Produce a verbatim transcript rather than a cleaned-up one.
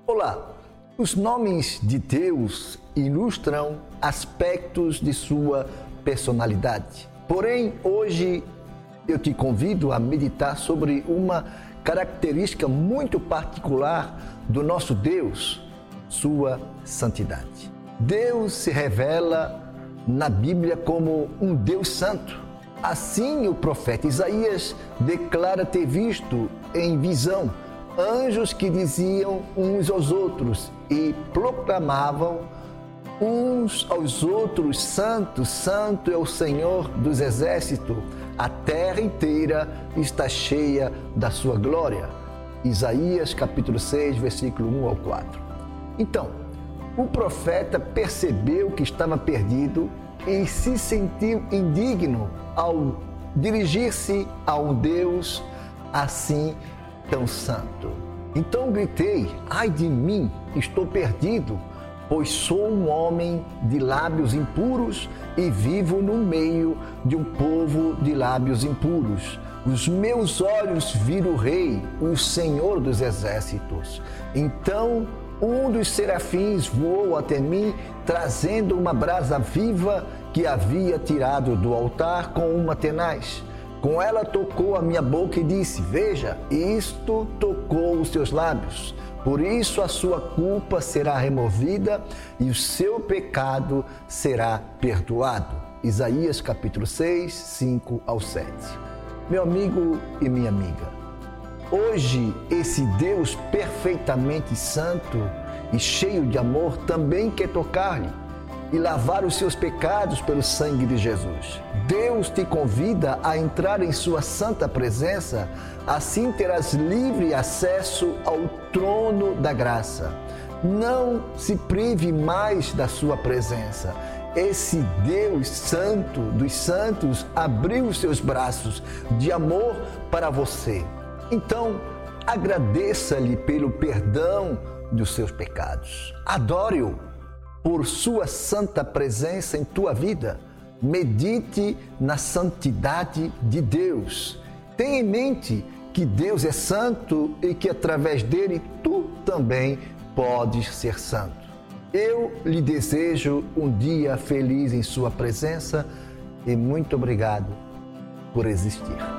Olá, os nomes de Deus ilustram aspectos de sua personalidade. Porém, hoje eu te convido a meditar sobre uma característica muito particular do nosso Deus, sua santidade. Deus se revela na Bíblia como um Deus santo. Assim, o profeta Isaías declara ter visto em visão anjos que diziam uns aos outros e proclamavam uns aos outros: Santo, Santo é o Senhor dos exércitos, a terra inteira está cheia da sua glória. Isaías capítulo seis, versículo um ao quatro. Então, o profeta percebeu que estava perdido e se sentiu indigno ao dirigir-se a um Deus assim tão santo. Então gritei: ai de mim, estou perdido, pois sou um homem de lábios impuros e vivo no meio de um povo de lábios impuros. Os meus olhos viram o Rei, o Senhor dos exércitos. Então um dos serafins voou até mim, trazendo uma brasa viva que havia tirado do altar com uma tenaz. Com ela tocou a minha boca e disse: veja, isto tocou os seus lábios. Por isso a sua culpa será removida e o seu pecado será perdoado. Isaías capítulo seis, cinco ao sete. Meu amigo e minha amiga, hoje esse Deus perfeitamente santo e cheio de amor também quer tocar-lhe e lavar os seus pecados pelo sangue de Jesus. Deus te convida a entrar em sua santa presença, assim terás livre acesso ao trono da graça. Não se prive mais da sua presença. Esse Deus santo dos santos abriu os seus braços de amor para você. Então, agradeça-lhe pelo perdão dos seus pecados. Adore-o por sua santa presença em tua vida. Medite na santidade de Deus. Tenha em mente que Deus é santo e que através dele tu também podes ser santo. Eu lhe desejo um dia feliz em sua presença e muito obrigado por existir.